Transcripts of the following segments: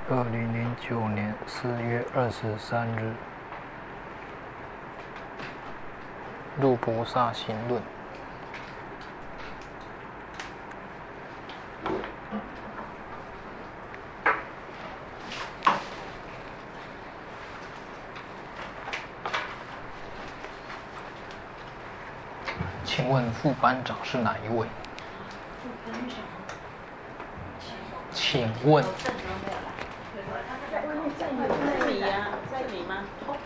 2009年4月23日，入菩萨行论。请问副班长是哪一位？ 副班长， 请问。 在你呀，在你吗？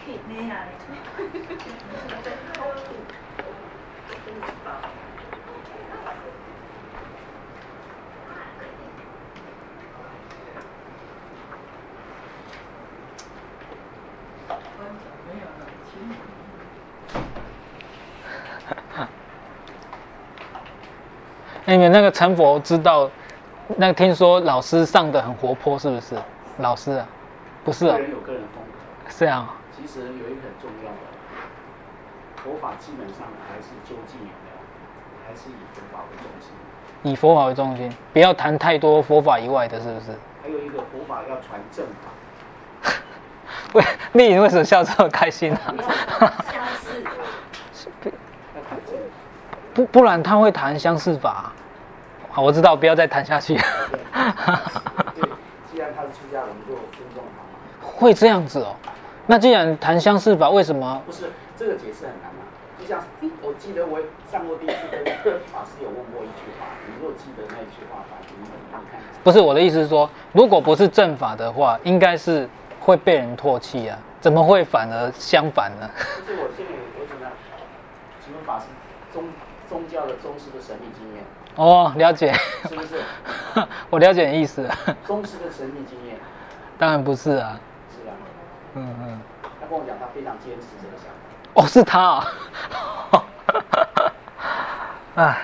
你们那个成佛知道，那个听说老师上的很活泼，是不是？老师啊，不是啊。 个人有个人风格。 是啊。 其实有一个很重要的，佛法基本上还是究竟有的，还是以佛法为中心。 以佛法为中心，不要谈太多佛法以外的，是不是？ 还有一个佛法要传正法。 喂，丽颖为什么笑这么开心啊？不然他会谈相似法。好，我知道，不要再谈下去。 对，既然他是出家人，我们就尊重他嘛。 会这样子哦？那既然谈相似法，为什么？ 不是，这个解释很难啊。就像我记得我上过第一次跟法师有问过一句话，你如果记得那一句话，你看。 不是，我的意思是说，如果不是正法的话，应该是会被人唾弃啊，怎么会反而相反呢？ 就是我现在有怎么样？请问法师，宗教的宗师的神秘经验。 哦，了解。 是不是？ 我了解你意思。 宗师的神秘经验。 当然不是啊。 是啊。 嗯。 他跟我讲，他非常坚持这个想法。 哦，是他啊。唉。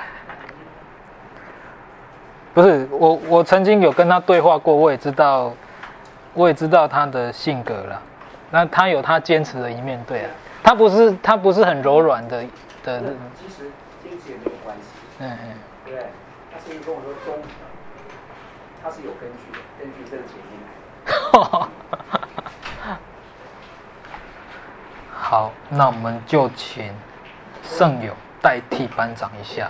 不是我曾经有跟他对话过，我也知道他的性格啦。那他有他坚持的一面，对啊。他不是很柔软的。 其实坚持也没有关系。对不对？他甚至跟我说他是有根据的，根据这个解经来。 好，那我们就请圣友代替班长一下。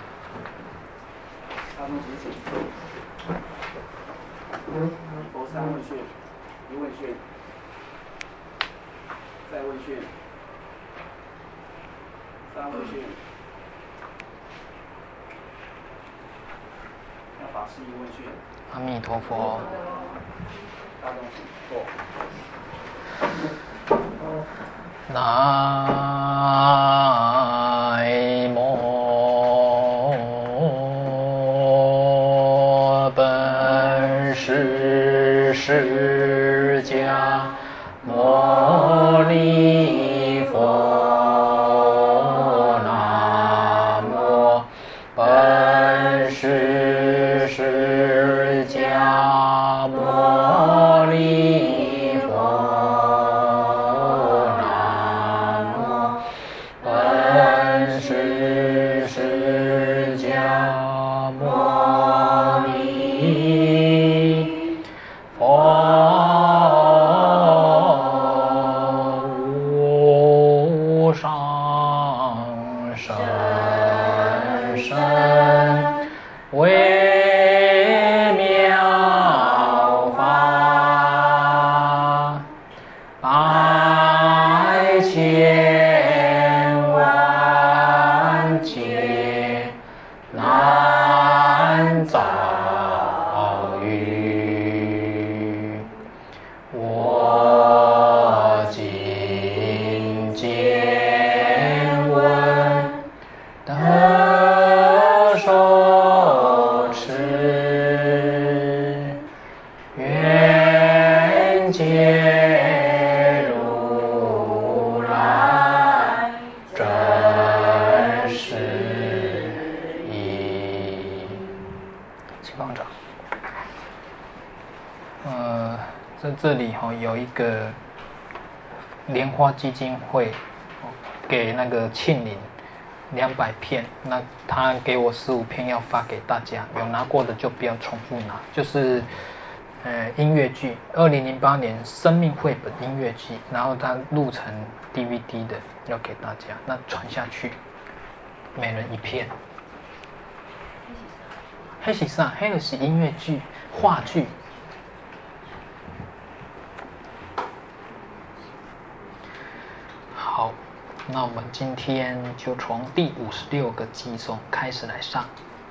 佛三问讯，一问讯，再问讯，三问讯，要法师一问讯。 阿弥陀佛。 大众请坐。 南无本师释迦牟尼佛。南无本师释迦牟尼佛。这里有一个莲花基金会给那个庆龄200片，那他给我15片要发给大家，有拿过的就不要重复拿，就是音乐剧，2008年生命绘本音乐剧，然后它录成 DVD 的，要给大家，那传下去，每人一片。黑是啥？黑的是音乐剧、话剧。好，那我们今天就从第56个寄送开始来上。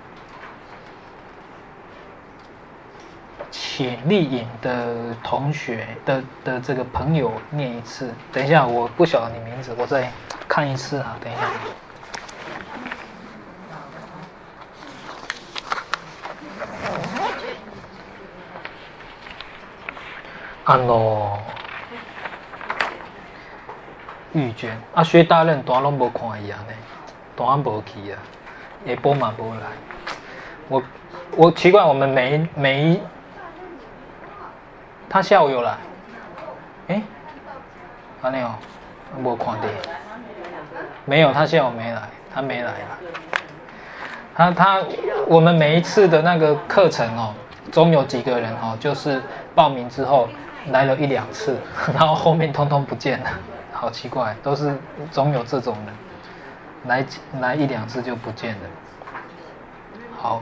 请丽颖的同学的这个朋友念一次。等一下，我不晓得你名字，我再看一次啊。等一下。玉娟啊，薛大人大拢无看伊啊呢，大无去啊，下晡嘛无来。我奇怪，我们每一他下午有来，安尼哦，无看到，没有，他下午没来，他没来了。我们每一次的那个课程哦，总有几个人哦，就是报名之后来了1-2次，然后后面通通不见了，好奇怪，总有这种人，来1-2次就不见了。好。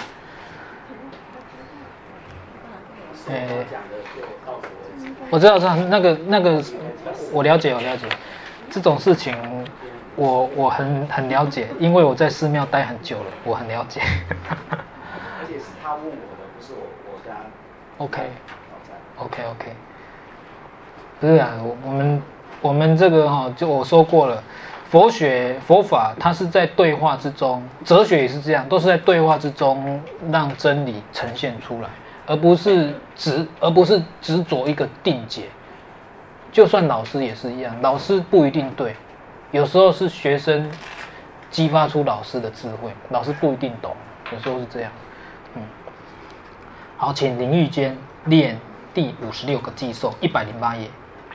我知道，那个，我了解，这种事情我很了解，因为我在寺庙待很久了，我很了解。 而且是他问我的，不是我跟他。OK。 不是啊，我们这个就我说过了，佛法它是在对话之中，哲学也是这样，都是在对话之中让真理呈现出来。而不是执着一个定解，就算老师也是一样，老师不一定对，有时候是学生激发出老师的智慧，老师不一定懂，有时候是这样。好，请林玉坚念第56个寄送，108页。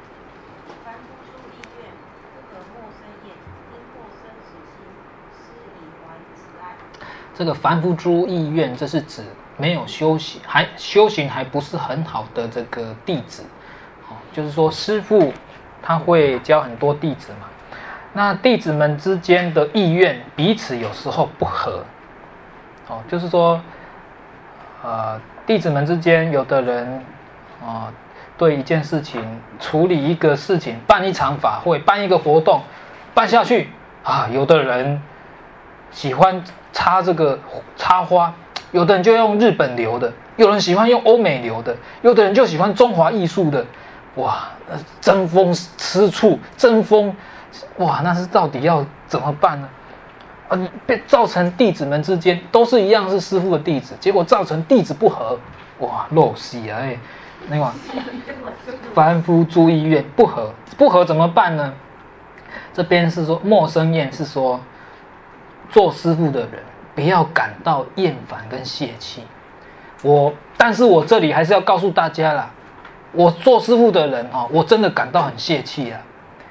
这个凡夫诸意愿，这是指没有修行，修行还不是很好的这个弟子，就是说师父他会教很多弟子嘛，那弟子们之间的意愿彼此有时候不合，就是说，弟子们之间有的人对一件事情处理一个事情，办一场法会，办一个活动，办下去有的人喜欢插花，有的人就用日本流的，有人喜欢用欧美流的，有的人就喜欢中华艺术的，哇，争风吃醋，哇，那是到底要怎么办呢？造成弟子们之间都是一样是师父的弟子，结果造成弟子不和，哇，漏死啊！那个凡夫诸意愿不和怎么办呢？这边是说陌生厌，是说做师父的人不要感到厌烦跟泄气。但是我这里还是要告诉大家啦，我做师父的人我真的感到很泄气啊。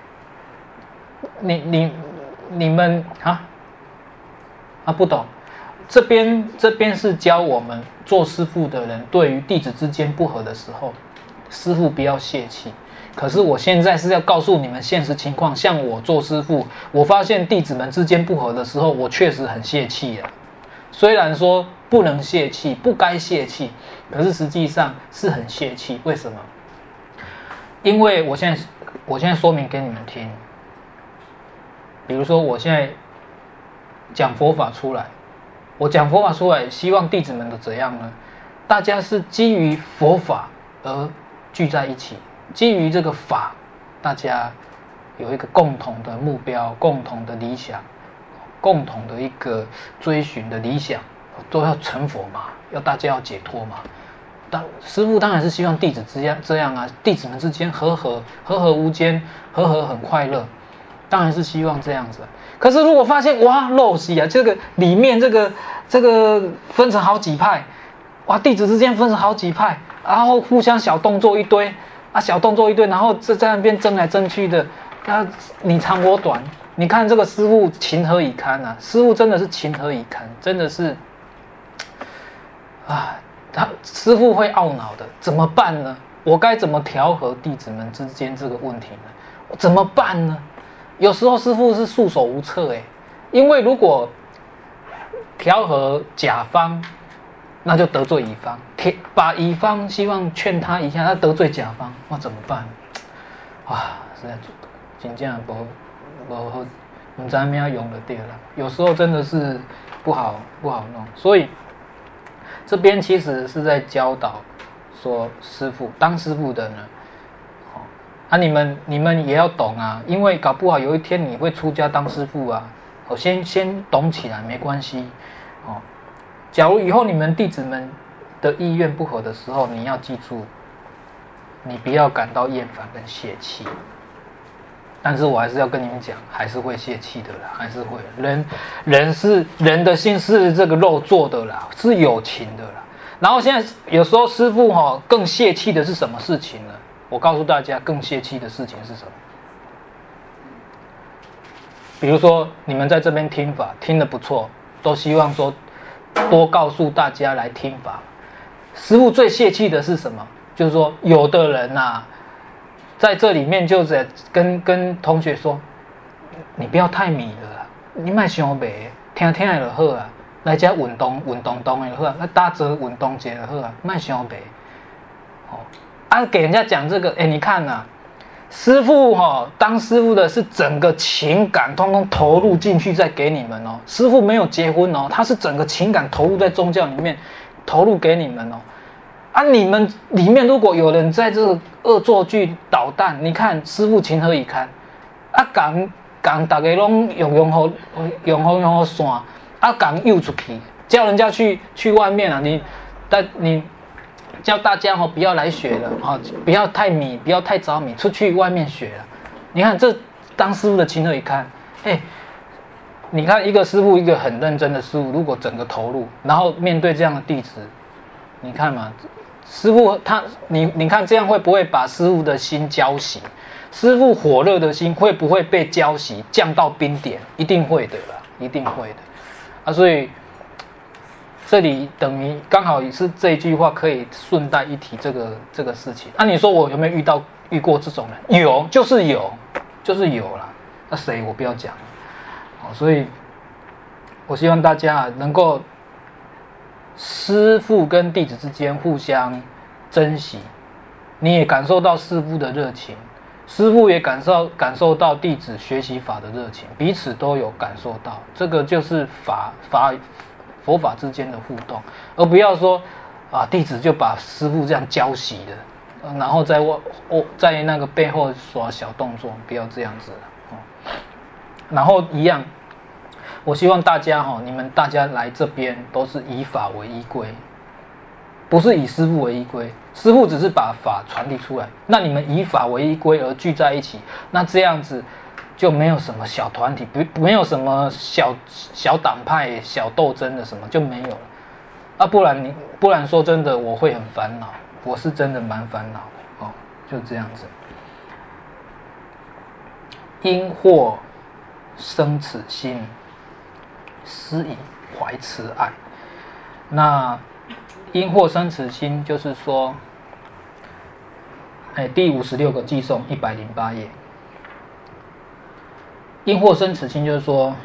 你们不懂，这边是教我们做师父的人对于弟子之间不和的时候，师父不要泄气。可是我现在是要告诉你们现实情况，像我做师父，我发现弟子们之间不和的时候，我确实很泄气啊。虽然说不能泄气，不该泄气，可是实际上是很泄气。为什么？因为我现在说明给你们听。比如说我现在讲佛法出来，希望弟子们的怎样呢？大家是基于佛法而聚在一起，基于这个法，大家有一个共同的目标，共同的理想，共同的一个追寻的理想，都要成佛嘛，大家要解脱嘛。师父当然是希望弟子这样啊，弟子们之间和无间，和很快乐，当然是希望这样子。可是如果发现哇漏西啊，这个里面这个分成好几派，哇，弟子之间分成好几派，然后互相小动作一堆，然后在那边争来争去的，你长我短。你看这个师父情何以堪啊！师父真的是情何以堪，真的是师父会懊恼的，怎么办呢？我该怎么调和弟子们之间这个问题呢？怎么办呢？有时候师父是束手无策因为如果调和甲方，那就得罪乙方，把乙方希望劝他一下，他得罪甲方，那怎么办？实在真正不好，不知道怎么用就对了。有时候真的是不好弄，所以这边其实是在教导说，当师父的呢，你们也要懂啊，因为搞不好有一天你会出家当师父啊，先懂起来没关系假如以后你们弟子们的意愿不合的时候，你要记住，你不要感到厌烦跟泄气。但是我还是要跟你们讲，还是会泄气的啦，还是会。人的心是这个肉做的啦，是有情的啦。然后现在有时候师父更泄气的是什么事情呢？我告诉大家，更泄气的事情是什么？比如说你们在这边听法听得不错，都希望说多告诉大家来听法。师父最泄气的是什么？就是说有的人在这里面就在跟同学说，你不要太迷了啦，你别想白，听听就好啊，来这运动的就好啊，来打坐运动一下就好啊，别想白。给人家讲这个，你看师父当师父的是整个情感通通投入进去再给你们师父没有结婚他是整个情感投入在宗教里面，投入给你们你们里面如果有人在这个恶作剧捣蛋，你看师父情何以堪讲大家拢用好线讲诱出去，叫人家去外面你叫大家不要来学了不要太迷，不要太着迷，出去外面学了。你看这当师父的情何以堪？你看一个师父，一个很认真的师父，如果整个投入，然后面对这样的弟子，你看嘛，师父你看这样会不会把师父的心浇熄？师父火热的心会不会被浇熄，降到冰点？一定会的啦，一定会的所以这里等于刚好是这一句话可以顺带一提这个事情。你说我有没有遇过这种人？有，就是有啦。那谁我不要讲所以我希望大家能够师父跟弟子之间互相珍惜，你也感受到师父的热情，师父也感受到弟子学习法的热情，彼此都有感受到，这个就是佛法之间的互动，而不要说弟子就把师父这样浇熄的，然后在那个背后耍小动作，不要这样子然后一样，我希望大家你们大家来这边都是以法为依归，不是以师父为依归。师父只是把法传递出来，那你们以法为依归而聚在一起，那这样子就没有什么小团体，没有什么小党派、小斗争的什么就没有了不然说真的我会很烦恼，我是真的蛮烦恼的就这样子。因祸生此心，师以怀慈爱。那因祸生此心就是说第56个偈颂108页，因祸生此心就是说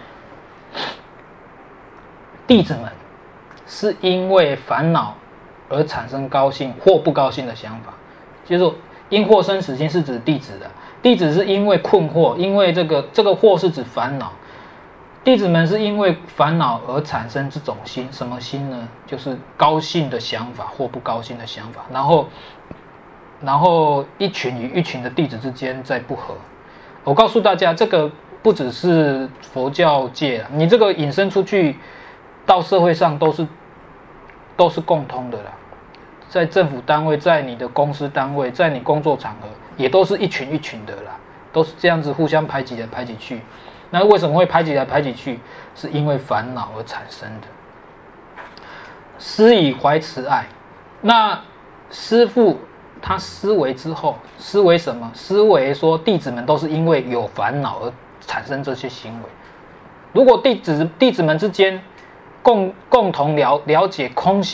弟子们是因为烦恼而产生高兴或不高兴的想法，就是说因祸生此心是指弟子的，弟子是因为困惑，因为这个惑是指烦恼，弟子们是因为烦恼而产生这种心，什么心呢？就是高兴的想法或不高兴的想法，然后一群与一群的弟子之间在不和。我告诉大家，这个不只是佛教界你这个引申出去到社会上都是共通的啦，在政府单位，在你的公司单位，在你工作场合，也都是一群一群的啦，都是这样子互相排挤来排挤去。那为什么会排挤来排挤去？是因为烦恼而产生的。师以怀慈爱，那师父他思维之后，思维什么？思维说弟子们都是因为有烦恼而产生这些行为。如果弟子们之间共同了解空性，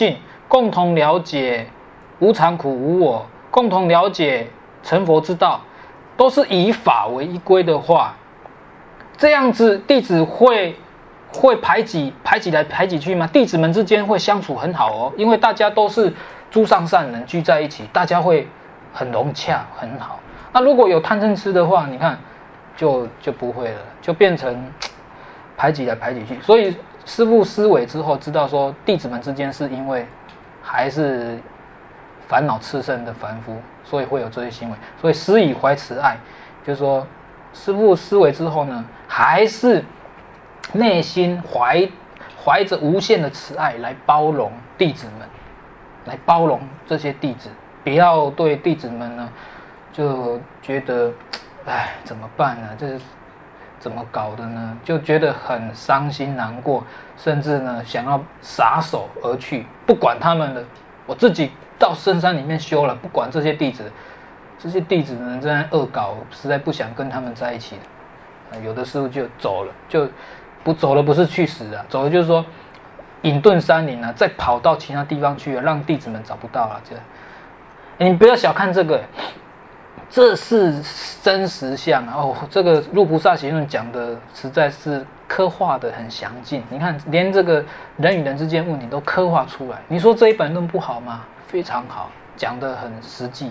共同了解无常苦无我，共同了解成佛之道，都是以法为依归的话，这样子弟子会排挤来排挤去吗？弟子们之间会相处很好哦，因为大家都是诸上善人聚在一起，大家会很融洽很好。那如果有贪嗔痴的话，你看就不会了，就变成排挤来排挤去。所以师父思维之后知道说，弟子们之间是因为还是烦恼炽盛的凡夫，所以会有这些行为。所以师以怀慈爱，就是说师父思维之后呢，还是内心怀着无限的慈爱来包容弟子们，来包容这些弟子，不要对弟子们呢就觉得哎怎么办呢？这是怎么搞的呢？就觉得很伤心难过，甚至呢想要撒手而去，不管他们了，我自己到深山里面修了，不管这些弟子呢在恶搞，实在不想跟他们在一起了。有的师父就走了，就不走了，不是去死啊，走了就是说隐遁山林啊，再跑到其他地方去了，让弟子们找不到了。你不要小看这个，这是真实相哦。这个《入菩萨行论》讲的实在是刻画的很详尽，你看连这个人与人之间问题都刻画出来。你说这一本论不好吗？非常好，讲得很实际。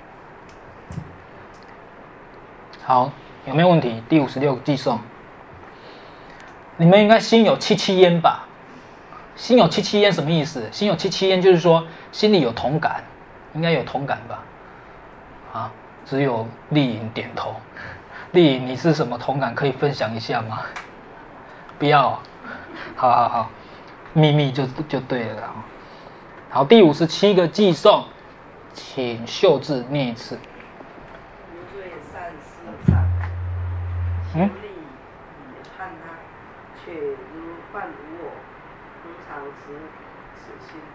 好，有没有问题？第56个寄送，你们应该心有戚戚焉吧？心有戚戚焉什么意思？心有戚戚焉就是说心里有同感，应该有同感吧？啊，只有丽颖点头。丽颖，你是什么同感？可以分享一下吗？不要，好，秘密就对了。好，第57个寄送，请秀智念一次。 无罪善事上，修利以判他，却如幻无我，恒常持此心。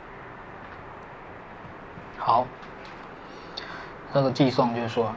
好，这个寄送就是说，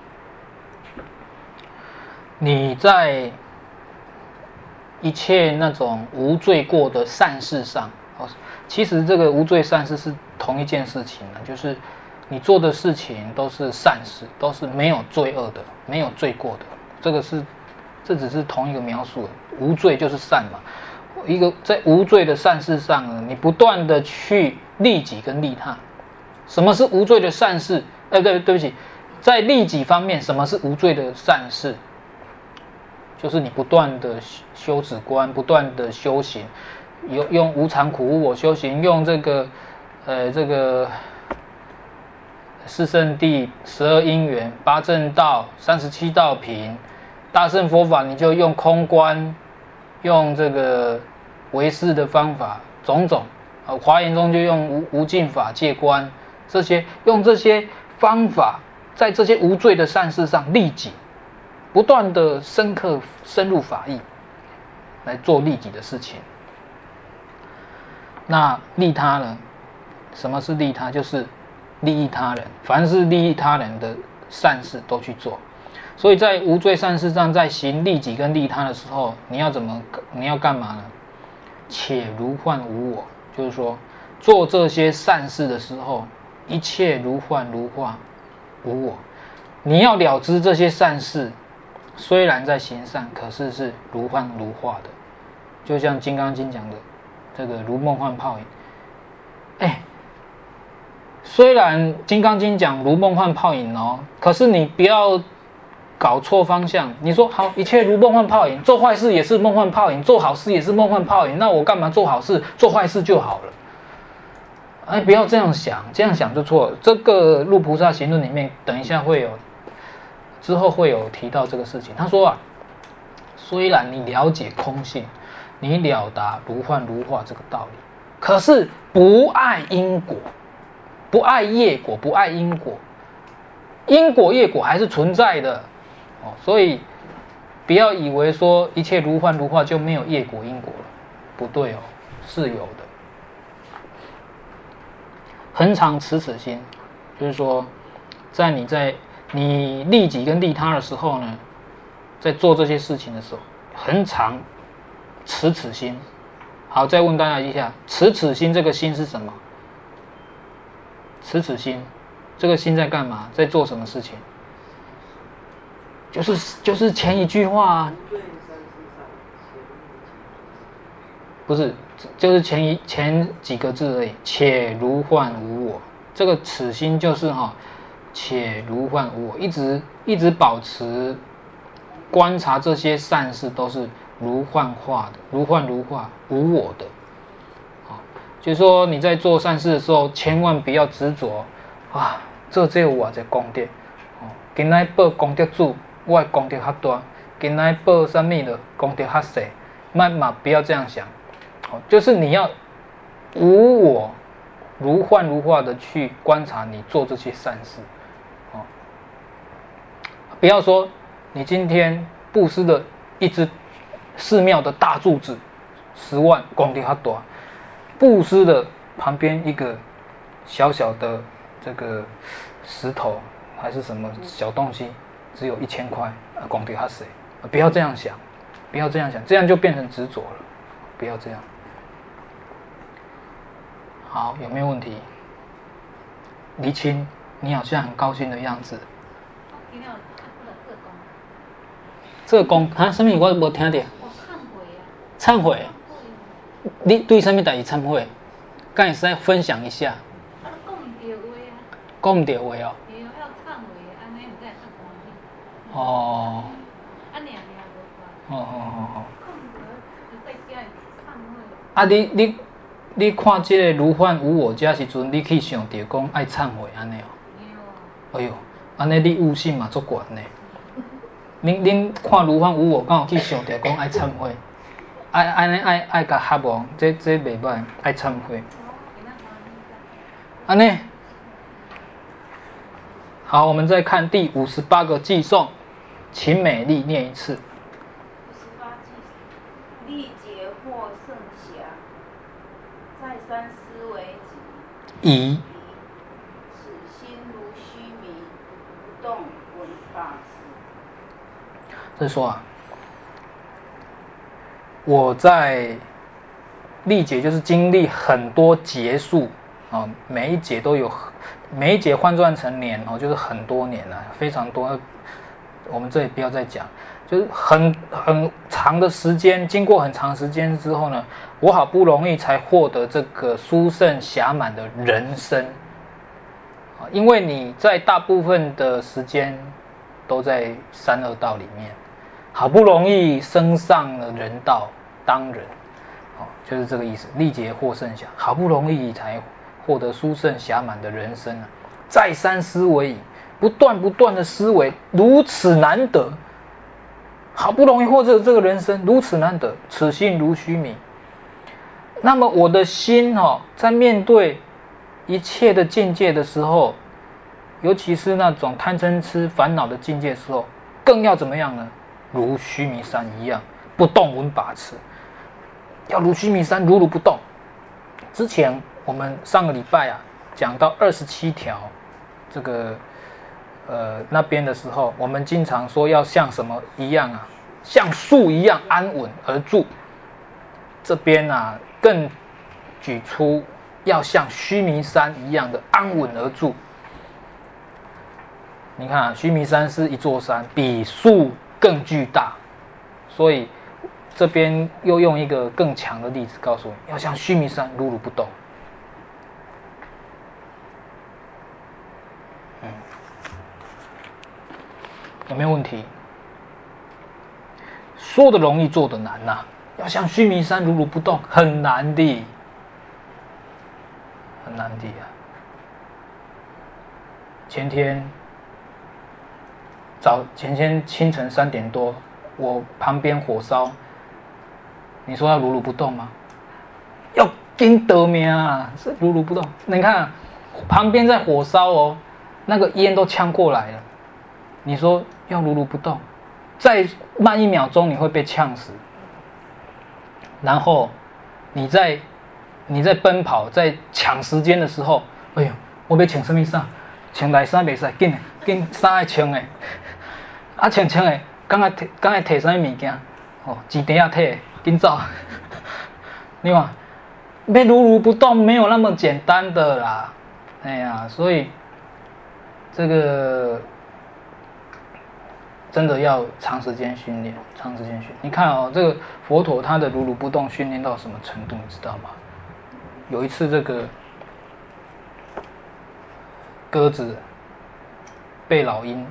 你在一切那种无罪过的善事上，其实这个无罪善事是同一件事情，就是你做的事情都是善事，都是没有罪恶的，没有罪过的。这只是同一个描述，无罪就是善嘛。一个在无罪的善事上呢，你不断的去利己跟利他。什么是无罪的善事？对不起，在利己方面，什么是无罪的善事？就是你不断的修止观，不断的修行，用无常苦无我修行，用这个四圣谛、12因缘、8正道、37道品，大乘佛法你就用空观，用这个唯识的方法，种种。华严中就用无尽法界观，用这些方法，在这些无罪的善事上利己。不断的深入法义来做利己的事情。那利他呢？什么是利他？就是利益他人，凡是利益他人的善事都去做。所以在无罪善事上，在行利己跟利他的时候，你要干嘛呢？且如幻无我，就是说做这些善事的时候，一切如幻如化无我。你要了知这些善事虽然在行善，可是是如幻如化的，就像《金刚经》讲的这个如梦幻泡影。虽然《金刚经》讲如梦幻泡影哦，可是你不要搞错方向。你说好，一切如梦幻泡影，做坏事也是梦幻泡影，做好事也是梦幻泡影，那我干嘛做好事，做坏事就好了？不要这样想，这样想就错了。这个《入菩萨行论》里面，等一下之后会有提到这个事情。他说虽然你了解空性，你了达如幻如化这个道理，可是不爱因果，不爱业果，不爱因果，因果业果还是存在的。所以不要以为说一切如幻如化就没有业果因果了，不对哦，是有的。恒常持此心，就是说在你利己跟利他的时候呢，在做这些事情的时候，恒常持此心。好，再问大家一下，持此心这个心是什么？ 此心，这个心在干嘛？在做什么事情？就是前一句话啊。不是，就是前几个字而已。且如幻无我，这个此心就是且如幻无我，一直保持观察这些善事都是如幻化的，如幻如化，无我的。就是说你在做善事的时候，千万不要执着啊，这有偌济功德，今仔报功德主，我的功德较大，今仔报什么的功德较小，不要这样想。就是你要无我，如幻如化的去观察你做这些善事。不要说你今天布施的一只寺庙的大柱子10万，功德较大，布施的旁边一个小小的这个石头还是什么小东西，只有1000块，功德较小。不要这样想，不要这样想，这样就变成执着了。不要这样。好，有没有问题？黎青，你好像很高兴的样子。这个功啊，什么我没听到。忏悔。你对什么代志忏悔？敢会使分享一下？讲唔对话哦。哦。哦。啊，你看这个如幻无我这时阵，你去想着讲爱忏悔安尼哦。哎呦，安尼你悟性嘛足悬呢。恁看如幻无我，敢有去想着讲爱忏悔？爱甲合哦，这袂歹，爱忏悔。安尼。好，我们再看第58个偈颂，请美丽念一次。 历劫或圣暇，再三思维疑。 此心如虚迷，不动闻法时。 这是说啊，我在历劫就是经历很多劫数啊，每一劫换算成年就是很多年了，非常多。我们这里不要再讲，就是很长的时间，经过很长时间之后呢，我好不容易才获得这个殊胜暇满的人生。因为你在大部分的时间都在三恶道里面，好不容易升上了人道当人，就是这个意思。历劫获胜暇，好不容易才获得殊胜暇满的人生啊！再三思维矣，不断的思维，如此难得，好不容易获得这个人生，如此难得，此心如虚迷。那么我的心在面对一切的境界的时候，尤其是那种贪嗔痴烦恼的境界的时候，更要怎么样呢？如须弥山一样，不动闻把持。要如须弥山，如不动。之前我们上个礼拜讲到27条这个那边的时候，我们经常说要像什么一样像树一样安稳而住。这边更举出要像须弥山一样的安稳而住。你看须弥山是一座山，比树更巨大，所以这边又用一个更强的例子告诉你，要像须弥山如不动。有没有问题？说的容易，做的难要像须弥山如不动，很难的，很难的前天清晨3点多，我旁边火烧，你说要如不动吗？要紧得命是如不动。你看旁边在火烧那个烟都呛过来了，你说要如不动，再慢1秒钟你会被呛死。然后你在奔跑，在抢时间的时候，哎呦，我要穿什么衫？穿内衫袂使，紧衫爱穿的。穿的，刚才摕什么物件？钱袋摕，紧走。你看，要如不动没有那么简单的啦。 哎呀，所以这个真的要长时间训练，长时间训练。你看哦，这个佛陀他的如如不动训练到什么程度，你知道吗？有一次这个鸽子被老鹰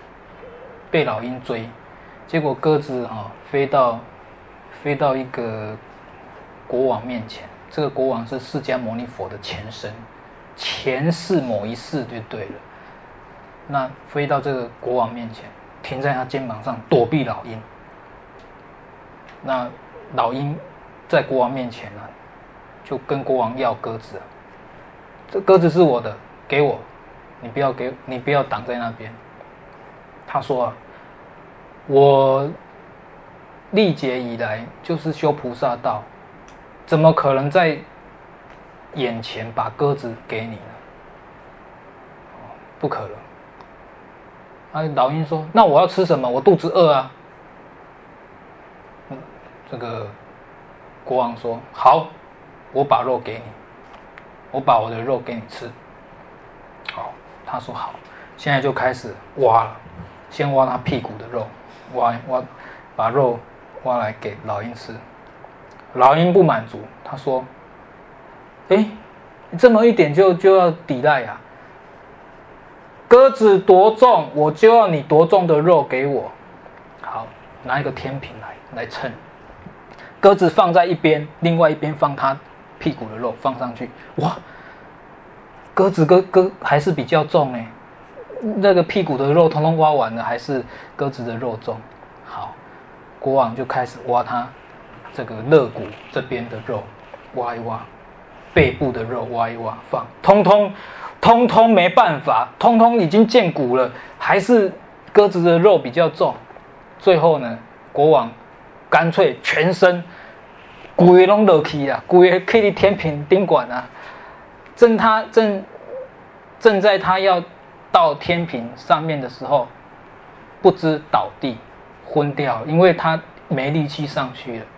追，结果鸽子飞到一个国王面前，这个国王是释迦牟尼佛的前身，前世某一世就对了。那飞到这个国王面前，停在他肩膀上躲避老鹰。那老鹰在国王面前呢，就跟国王要鸽子，这鸽子是我的，给我，你不要挡在那边。他说我历劫以来就是修菩萨道，怎么可能在眼前把鸽子给你呢？不可能。老鹰说，那我要吃什么？我肚子饿啊。这个国王说，好，我把肉给你，我把我的肉给你吃。好，他说好，现在就开始挖了，先挖他屁股的肉，挖，把肉挖来给老鹰吃。老鹰不满足，他说，这么一点就要抵赖呀？鸽子多重，我就要你多重的肉给我。好，拿一个天平来称。鸽子放在一边，另外一边放它屁股的肉放上去，哇，鸽子还是比较重哎，那个屁股的肉通通挖完了，还是鸽子的肉重。好，国王就开始挖它这个肋骨这边的肉，挖一挖，背部的肉挖一挖，放，通通没办法，通通已经见骨了，还是鸽子的肉比较重。最后呢，国王干脆全身规个都落去啊，规个去天平顶管啊。正在他要到天平上面的时候，不知倒地昏掉了，因为他没力气上去了。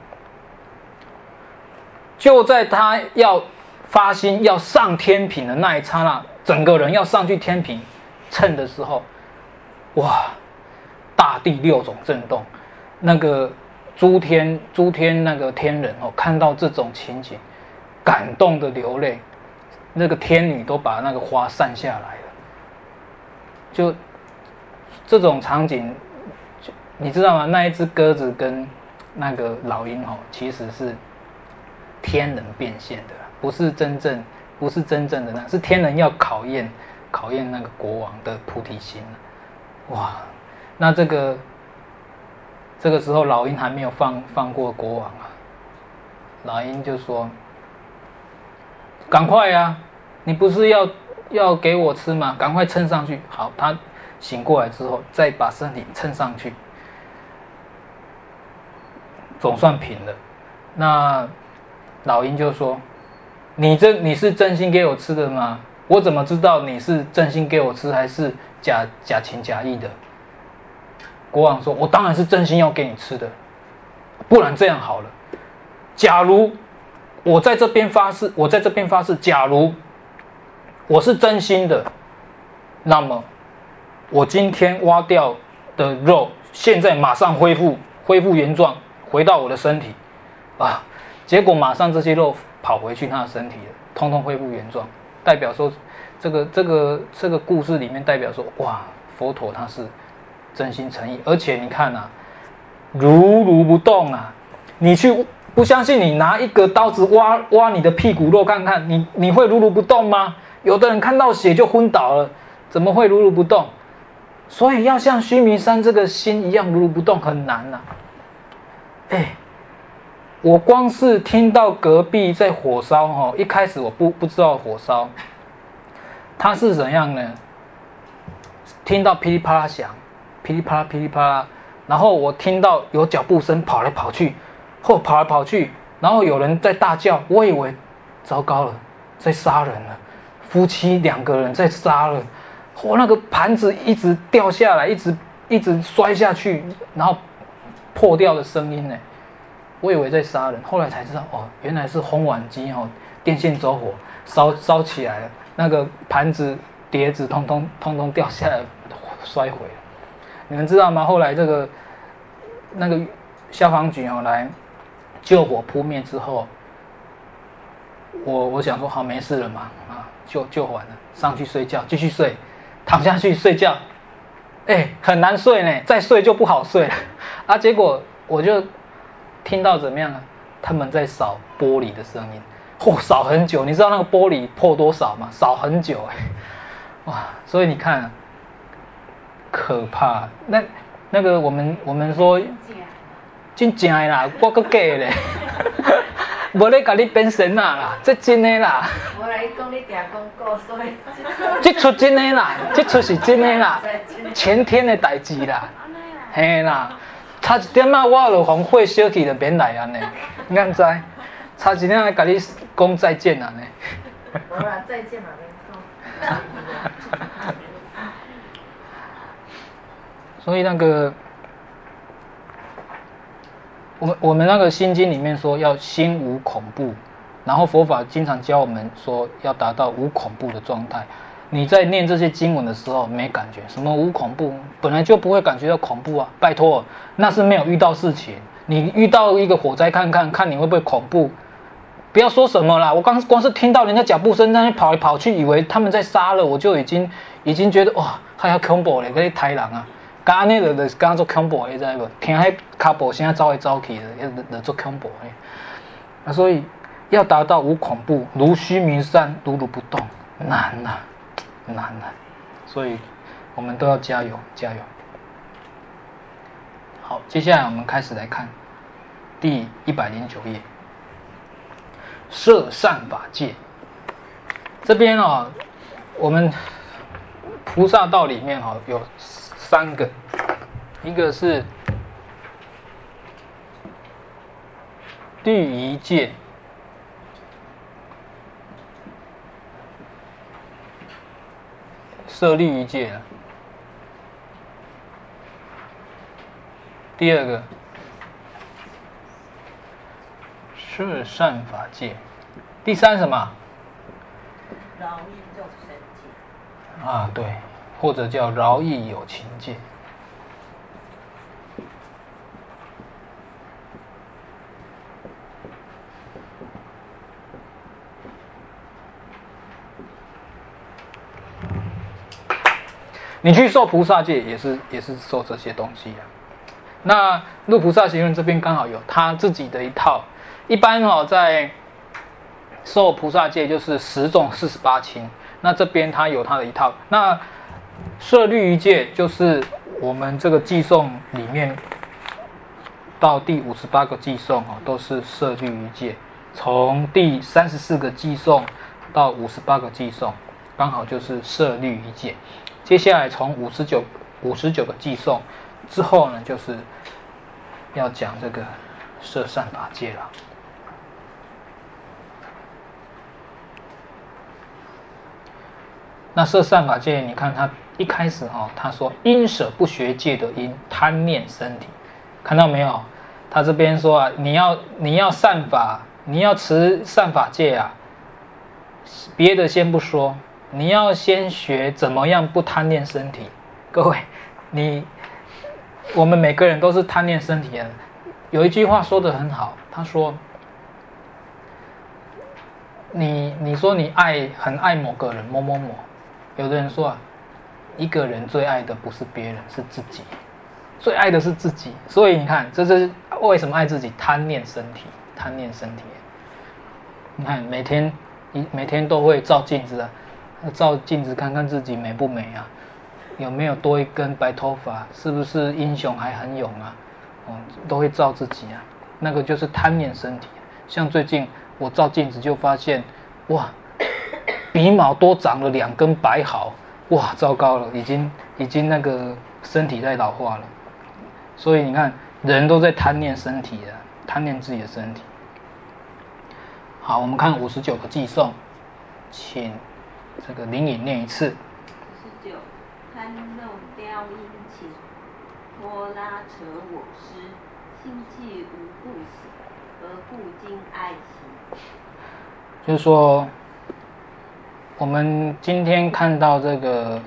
就在他要发心要上天平的那一刹那，整个人要上去天平称的时候，哇，大地6种震动，那个诸天那个天人看到这种情景，感动的流泪，那个天女都把那个花散下来了。就这种场景，你知道吗？那一只鸽子跟那个老鹰其实是天人变现的，不是真正的那，是天人要考验那个国王的菩提心。哇，那这个时候老鹰还没有放过国王啊，老鹰就说，赶快啊，你不是要给我吃吗？赶快撑上去。好，他醒过来之后再把身体撑上去，总算平了。那老鹰就说，你是真心给我吃的吗？我怎么知道你是真心给我吃还是假情假意的？国王说，我当然是真心要给你吃的，不然这样好了，假如我在这边发誓，假如我是真心的，那么我今天挖掉的肉现在马上恢复原状，回到我的身体啊。结果马上这些肉跑回去他的身体了，通通恢复原状，代表说这个故事里面代表说，哇，佛陀他是真心诚意。而且你看啊，如如不动啊，你去不相信，你拿一个刀子挖你的屁股肉看看，你会如如不动吗？有的人看到血就昏倒了，怎么会如如不动？所以要像须弥山这个心一样如如不动很难啊。我光是听到隔壁在火烧，一开始我不知道火烧，它是怎样呢？听到噼里啪啦响，噼里啪啦噼里啪啦，然后我听到有脚步声跑来跑去，然后有人在大叫，我以为糟糕了，在杀人了，夫妻2个人在杀了，那个盘子一直掉下来，一直摔下去，然后破掉的声音呢。我以为在杀人，后来才知道原来是烘碗机电线走火烧起来了， 那个盘子、碟子通通掉下来，摔毁了。你们知道吗？后来那个消防局来救火扑灭之后，我想说好没事了嘛，救完了，上去睡觉，继续睡，躺下去睡觉，很难睡呢，再睡就不好睡了结果我就听到怎么样他们在扫玻璃的声音，扫很久，你知道那个玻璃破多少吗？扫很久哇，所以你看可怕。那个我们说真正的啦，我搁假的咧无咧甲你变神啦，这真的啦。 我来讲你定讲故事。 这出真的啦，这出是真的啦，前天的代志啦，嘿啦，差一点我就互火烧去就免来安尼，你敢知？差一点来甲你讲再见安尼。 无啦，再见嘛免讲。 所以那个。我们那个心经里面说要心无恐怖，然后佛法经常教我们说要达到无恐怖的状态。你在念这些经文的时候没感觉，什么无恐怖，本来就不会感觉到恐怖啊！拜托，那是没有遇到事情。你遇到一个火灾看你会不会恐怖？不要说什么啦，我光是听到人家脚步声在那跑来跑去，以为他们在杀了，我就已经觉得哇，还要恐怖咧，嗰啲豺人啊！刚那个就是刚做恐怖，你知无？听迄脚步声走来走去的，就做恐怖的。所以要达到无恐怖，如须弥山，如如不动，难呐，难呐。所以我们都要加油，加油。好，接下来我们开始来看第109页，摄善法界。这边我们菩萨道里面有3个，一个是律仪戒，摄律仪戒。第二个摄善法界，第三什么？ 饶益有情戒。 对，或者叫饶益有情戒。你去受菩萨戒也是受这些东西那入菩萨行论这边刚好有他自己的一套，一般在受菩萨戒就是10种48轻，那这边他有他的一套。那摄律仪戒就是我们这个偈颂里面到第58个偈颂都是摄律仪戒，从第34个偈颂到58个偈颂刚好就是摄律仪戒。接下来从59个偈颂之后呢，就是要讲这个摄善法戒了。那摄善法戒，你看他一开始他说因舍不学戒的因，贪念身体，看到没有？他这边说你要善法，你要持善法戒别的先不说，你要先学怎么样不贪念身体。各位，我们每个人都是贪念身体的。有一句话说得很好，他说你说你很爱某个人某，有的人说一个人最爱的不是别人，是自己，最爱的是自己。所以你看，这是为什么爱自己？贪念身体。你看每天都会照镜子照镜子看看自己美不美有没有多一根白头发，是不是英雄还很勇都会照自己那个就是贪念身体。像最近我照镜子就发现，哇，鼻毛多长了2根白毫，哇，糟糕了，已经那个身体在老化了。所以你看，人都在贪念身体贪念自己的身体。好，我们看59个偈颂，请这个灵隐念一次。 19贪弄雕阴情，拖拉扯我失，心悸无故死，何故今爱惜？ 就是说我们今天看到这个，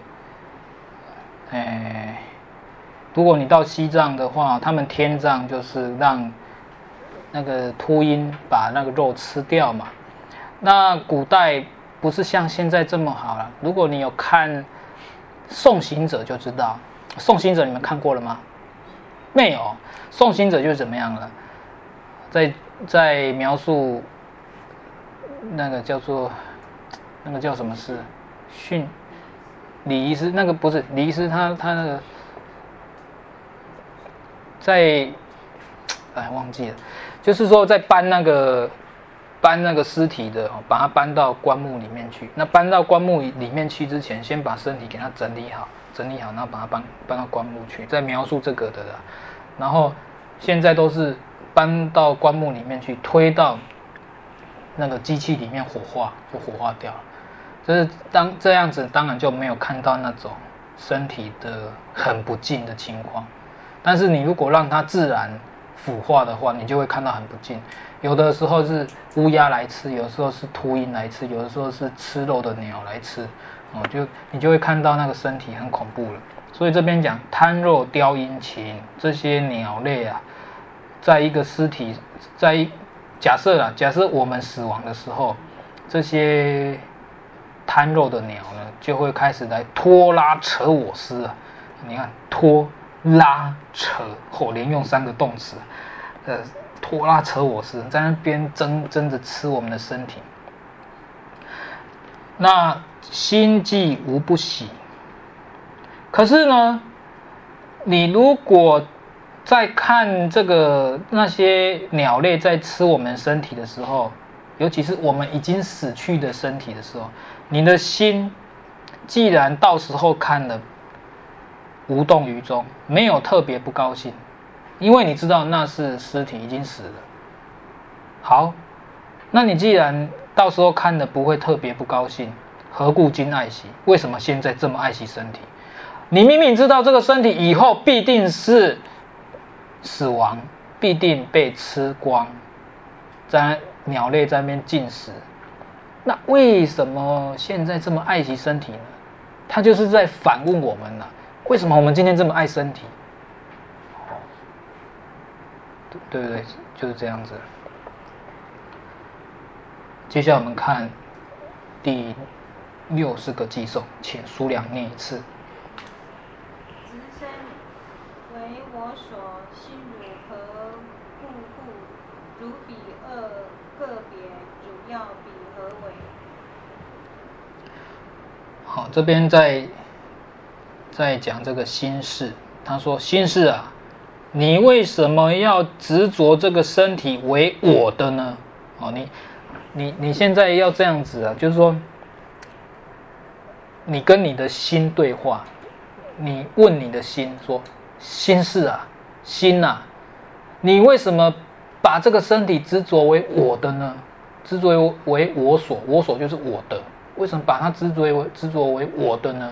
如果你到西藏的话，他们天葬就是让那个秃鹰把那个肉吃掉嘛。那古代不是像现在这么好了。如果你有看《送行者》就知道，《送行者》你们看过了吗？没有，《送行者》就是怎么样了？在描述那个叫什么事？李医师那个不是李医师，他那个在忘记了，就是说在搬那个尸体的，把它搬到棺木里面去。那搬到棺木里面去之前，先把身体给它整理好，然后把它搬到棺木去，再描述这个的啦。然后现在都是搬到棺木里面去，推到那个机器里面火化，就火化掉了。就是这样子，当然就没有看到那种身体的很不净的情况。但是你如果让它自然腐化的话，你就会看到很不净。有的时候是乌鸦来吃，有的时候是秃鹰来吃，有的时候是吃肉的鸟来吃，你就会看到那个身体很恐怖了。所以这边讲贪肉雕鹰禽这些鸟类啊，在一个尸体，假设我们死亡的时候，这些贪肉的鸟呢，就会开始来拖拉扯我尸啊。你看拖拉扯，连用3个动词，拖拉扯我尸，在那边争着吃我们的身体。那心既无不喜，可是呢，你如果在看那些鸟类在吃我们身体的时候，尤其是我们已经死去的身体的时候，你的心既然到时候看了无动于衷，没有特别不高兴，因为你知道那是尸体已经死了。好，那你既然到时候看了不会特别不高兴，何故今爱惜？为什么现在这么爱惜身体？你明明知道这个身体以后必定是死亡，必定被吃光，在鸟类在那边进食，那为什么现在这么爱惜身体呢？他就是在反问我们了，为什么我们今天这么爱身体？对不对？就是这样子。接下来我们看第60个寄颂，请苏良念一次。 直身为我所，心如何故故？如彼二个别，主要彼何为？ 好，这边在讲这个心事。他说：心事啊，你为什么要执着这个身体为我的呢？你现在要这样子啊，就是说，你跟你的心对话，你问你的心说：心事啊，心啊，你为什么把这个身体执着为我的呢？执着为我所，我所就是我的，为什么把它执着为我的呢？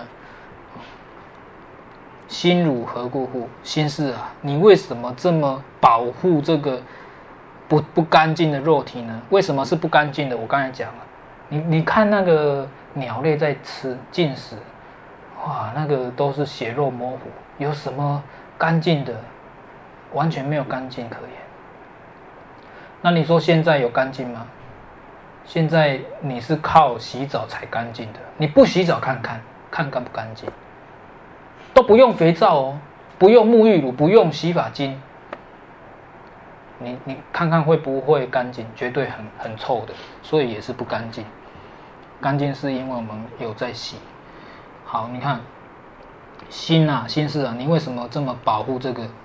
心如何故乎？心事啊，你为什么这么保护这个不干净的肉体呢？为什么是不干净的？我刚才讲了，你看那个鸟类在进食，哇，那个都是血肉模糊，有什么干净的？完全没有干净可言。那你说现在有干净吗？现在你是靠洗澡才干净的，你不洗澡看干不干净？都不用肥皂哦，不用沐浴乳，不用洗发精，你看看会不会干净？绝对很臭的，所以也是不干净。干净是因为我们有在洗。好，你看心啊，心事啊，你为什么这么保护这个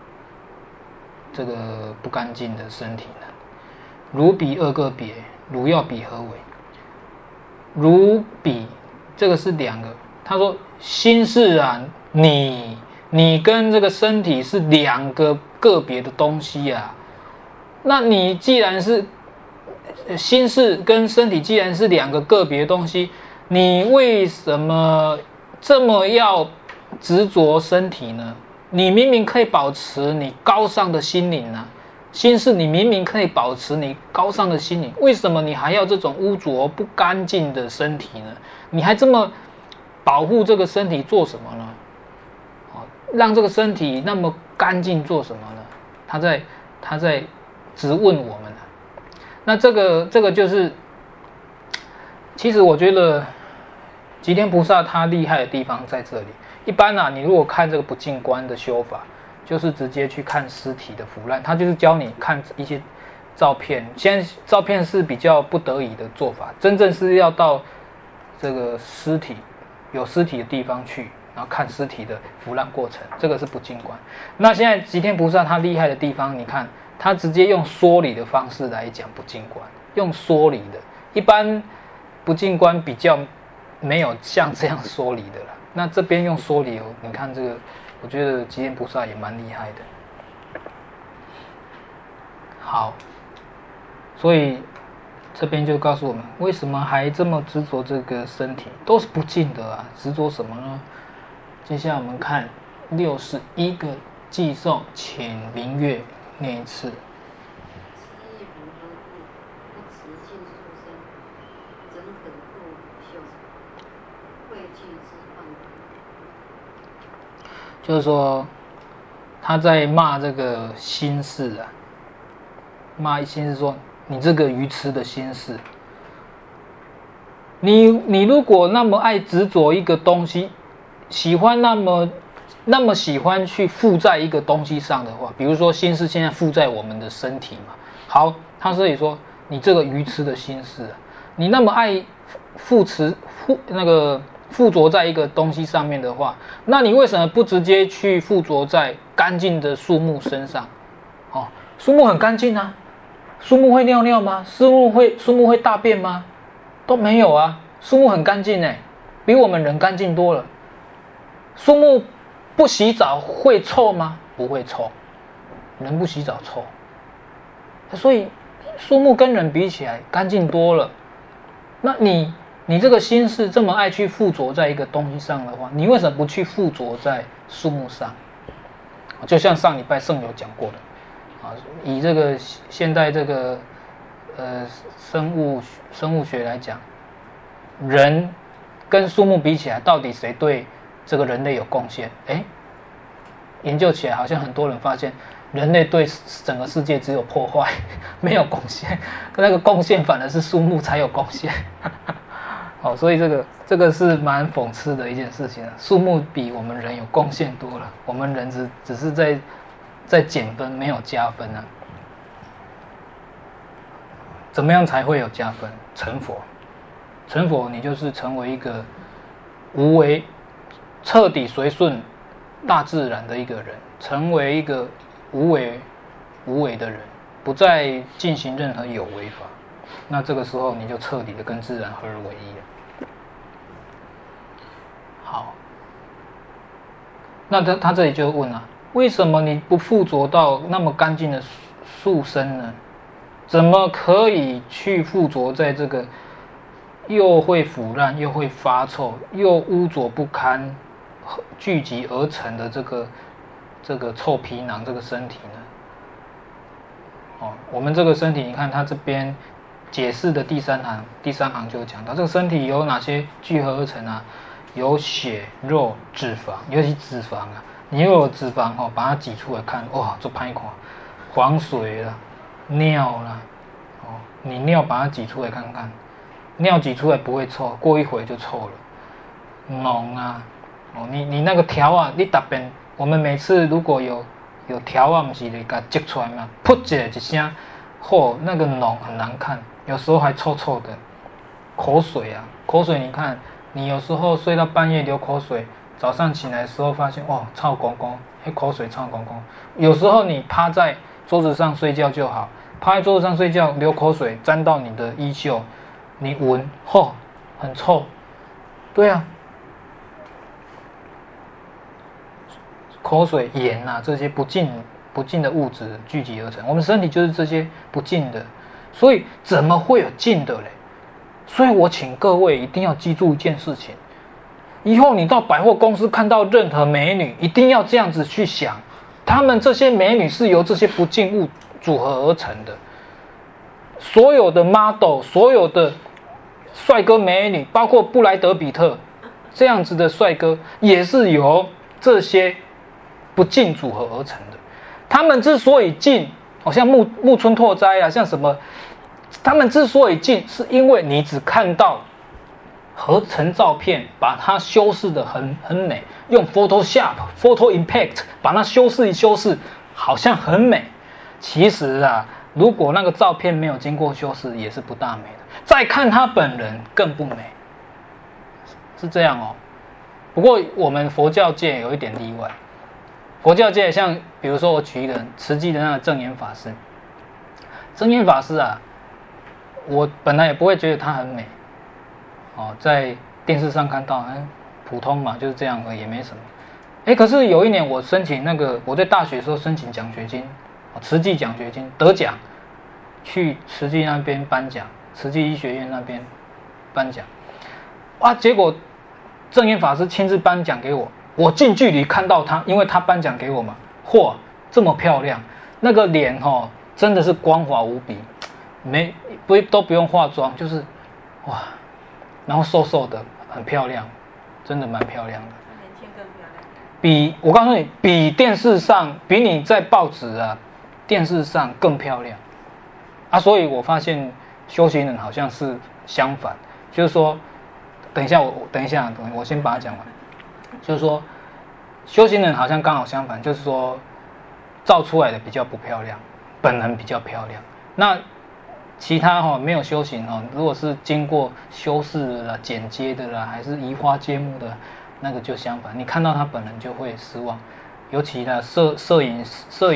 不干净的身体呢？如彼二个别，如要彼何为？如彼这个是2个，他说心事啊，你跟这个身体是2个个别的东西啊。那你既然是心事跟身体既然是2个个别的东西，你为什么这么要执着身体呢？你明明可以保持你高尚的心灵啊， 心事你明明可以保持你高尚的心灵，为什么你还要这种污浊不干净的身体呢？你还这么保护这个身体做什么呢？让这个身体那么干净做什么呢？他在质问我们。那这个就是，其实我觉得吉天菩萨他厉害的地方在这里。一般你如果看这个不净观的修法，就是直接去看尸体的腐烂，他就是教你看一些照片。现在照片是比较不得已的做法，真正是要到这个有尸体的地方去，然后看尸体的腐烂过程，这个是不净观。那现在吉天菩萨他厉害的地方，你看他直接用说理的方式来讲不净观，用说理的。一般不净观比较没有像这样说理的了。那这边用说理，你看这个，我觉得吉天菩萨也蛮厉害的。好，所以这边就告诉我们，为什么还这么执着这个身体，都是不净的啊，执着什么呢？接下来我们看61个偈颂，请明月念一次。就是说他在骂这个心事啊，骂心事说你这个愚痴的心事，你如果那么爱执着一个东西，喜欢那么喜欢去附在一个东西上的话，比如说心事现在附在我们的身体嘛，好，他所以说你这个愚痴的心事啊，你那么爱附着在一个东西上面的话，那你为什么不直接去附着在干净的树木身上？树木很干净啊，树木会尿尿吗？树木会大便吗？都没有啊，树木很干净欸，比我们人干净多了。树木不洗澡会臭吗？不会臭，人不洗澡臭。所以树木跟人比起来干净多了。那你这个心事这么爱去附着在一个东西上的话，你为什么不去附着在树木上？就像上礼拜圣友讲过的以这个现在这个生物学来讲，人跟树木比起来，到底谁对这个人类有贡献？研究起来好像很多人发现，人类对整个世界只有破坏，没有贡献，那个贡献反而是树木才有贡献。所以这个是蛮讽刺的一件事情。树木比我们人有贡献多了，我们人只是在减分，没有加分啊。怎么样才会有加分？成佛，成佛你就是成为一个无为、彻底随顺大自然的一个人，成为一个无为的人，不再进行任何有为法。那这个时候你就彻底的跟自然合而为一了。好，那他这里就问了，为什么你不附着到那么干净的树身呢？怎么可以去附着在这个又会腐烂又会发臭又污浊不堪聚集而成的这个臭皮囊这个身体呢？我们这个身体，你看他这边解释的第三行就讲到，这个身体有哪些聚合而成啊？有血肉脂肪，尤其脂肪啊，你又有脂肪把它挤出来看，哇，这拍看，黄水啦、尿啦，你尿把它挤出来看看，尿挤出来不会臭，过一会就臭了。脓啊，你那个条啊，你特别，我们每次如果有条啊，不是你给它挤出来嘛，噗一声，那个脓很难看，有时候还臭臭的。口水啊，口水你看。你有时候睡到半夜流口水，早上起来的时候发现臭公公，口水臭公公。有时候你趴在桌子上睡觉就好，趴在桌子上睡觉流口水沾到你的衣袖，你闻，很臭。对啊，口水、盐啊这些不净的物质聚集而成，我们身体就是这些不净的，所以怎么会有净的嘞？所以我请各位一定要记住一件事情，以后你到百货公司看到任何美女，一定要这样子去想，她们这些美女是由这些不净物组合而成的。所有的 model， 所有的帅哥美女，包括布莱德彼特这样子的帅哥，也是由这些不净组合而成的。他们之所以净，好像木村拓哉啊，像什么，他们之所以净，是因为你只看到合成照片，把它修饰的很美，用 Photoshop、Photo Impact 把它修饰一修饰，好像很美。其实啊，如果那个照片没有经过修饰，也是不大美的。再看他本人更不美，是这样哦。不过我们佛教界有一点例外，佛教界像比如说我举一个慈济的那个正言法师，正言法师啊，我本来也不会觉得他很美，在电视上看到，普通嘛，就是这样而已，也没什么。可是有一年我申请我在大学的时候申请奖学金，慈济奖学金得奖，去慈济那边颁奖，慈济医学院那边颁奖，哇！结果正言法师亲自颁奖给我，我近距离看到他，因为他颁奖给我嘛，嚯，这么漂亮，那个脸真的是光滑无比，都不用化妆，就是哇，然后瘦瘦的，很漂亮，真的蛮漂亮的。 年轻更漂亮。 我告诉你，比电视上，比你在报纸啊、电视上更漂亮啊！所以我发现修行人好像是相反，就是说，等一下，我先把它讲完。就是说，修行人好像刚好相反，就是说，照出来的比较不漂亮，本人比较漂亮。那其他没有修行如果是经过修饰的啦、剪接的啦，还是移花接木的，那个就相反，你看到他本人就会失望。尤其呢，摄影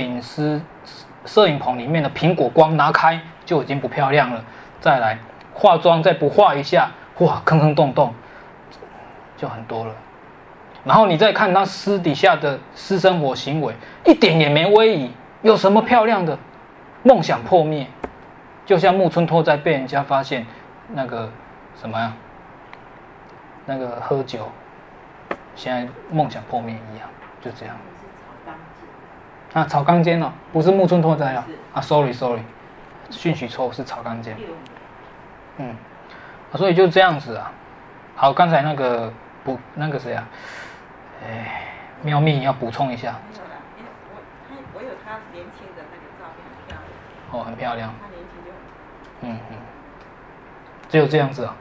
棚里面的苹果光拿开就已经不漂亮了，再来化妆再不化一下，哇，坑坑洞洞就很多了。然后你再看他私底下的私生活行为，一点也没威仪，有什么漂亮的？梦想破灭，就像木村拓哉被人家发现那个什么呀，那个喝酒，现在梦想破灭一样，就这样。草冈坚不是木村拓哉sorry， 讯息错误，是草冈坚。所以就这样子啊。好，刚才那个谁啊，妙蜜要补充一下。 我有他年轻的那个照片，很漂亮。 很漂亮。 他年轻就很。 只有这样子啊。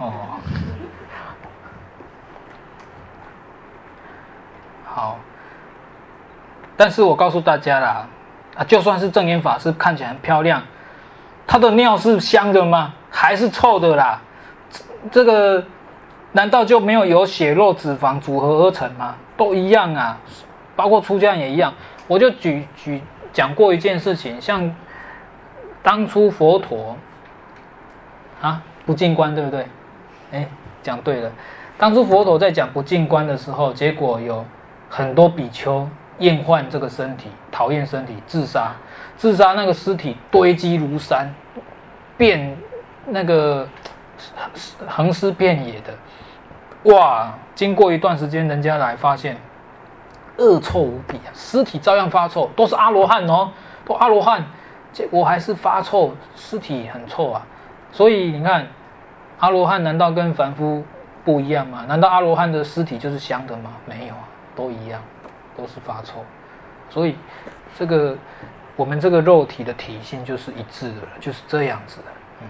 好。但是我告诉大家啦，就算是正言法师看起来很漂亮，他的尿是香的吗？还是臭的啦？这个难道就没有由血肉脂肪组合而成吗？都一样啊，包括出家人也一样。我就讲过一件事情，像当初佛陀不净观，对不对？讲对了。当初佛陀在讲不净观的时候，结果有很多比丘厌患这个身体，讨厌身体，自杀那个尸体堆积如山，那个横尸遍野的，哇！经过一段时间，人家来发现恶臭无比啊，尸体照样发臭，都是阿罗汉都阿罗汉，结果还是发臭，尸体很臭啊。所以你看，阿罗汉难道跟凡夫不一样吗？难道阿罗汉的尸体就是香的吗？没有啊，都一样。都是发臭，所以我们这个肉体的体性就是一致的，就是这样子的。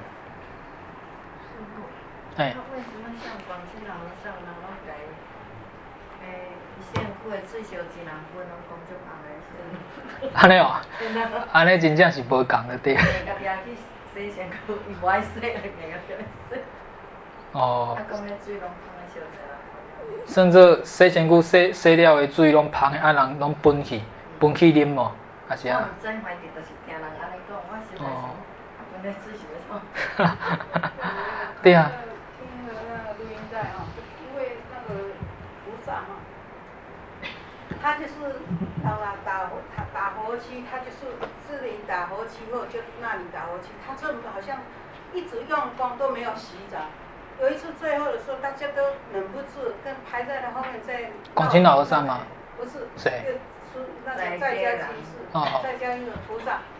那为什么像广西老和尚人拢改，现过的水烧钱人分拢讲就旁的？ 安尼安尼真正是无共的对。 家己去洗身躯，伊无爱洗，硬个就洗。讲迄水拢放在烧茶啦。 甚至洗身躯洗了的水拢芳的，人拢分去啉哦，还是啊？ 我唔知，反正就是听人安尼讲，我实在是分的水是要创。 对啊。 听了那个录音带因为那个菩萨他就是打活期，他就是这里打活期后就那里打活期，他这好像一直用功都没有洗澡。有一次最后的时候，大家都忍不住跟排在他后面在。 广清老和尚吗？ 不是。 谁？ 那个在家居士，在家那个菩萨，